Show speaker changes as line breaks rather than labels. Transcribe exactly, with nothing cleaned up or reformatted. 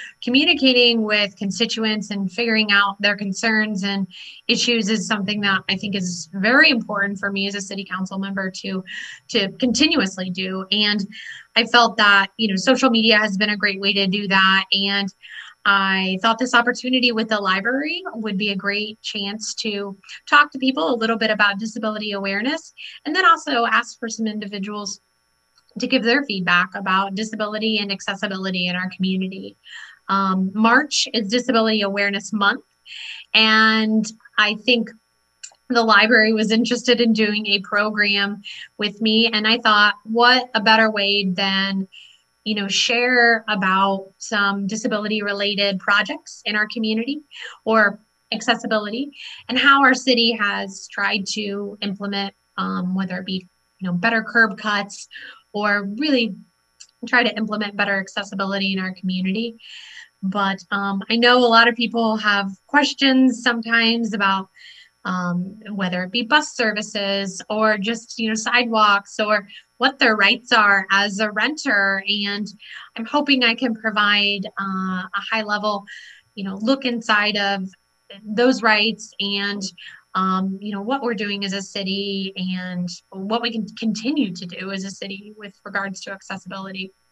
communicating with constituents and figuring out their concerns and issues is something that I think is very important for me as a city council member to to continuously do. And I felt that, you know, social media has been a great way to do that. And I thought this opportunity with the library would be a great chance to talk to people a little bit about disability awareness, and then also ask for some individuals to give their feedback about disability and accessibility in our community. Um, March is Disability Awareness Month, and I think the library was interested in doing a program with me, and I thought, what a better way than, you know, share about some disability related projects in our community or accessibility, and how our city has tried to implement, um, whether it be, you know, better curb cuts or really try to implement better accessibility in our community. But um, I know a lot of people have questions sometimes about um, whether it be bus services or just, you know, sidewalks, or what their rights are as a renter. And I'm hoping I can provide uh, a high level, you know, look inside of those rights, and um, you know, what we're doing as a city and what we can continue to do as a city with regards to accessibility.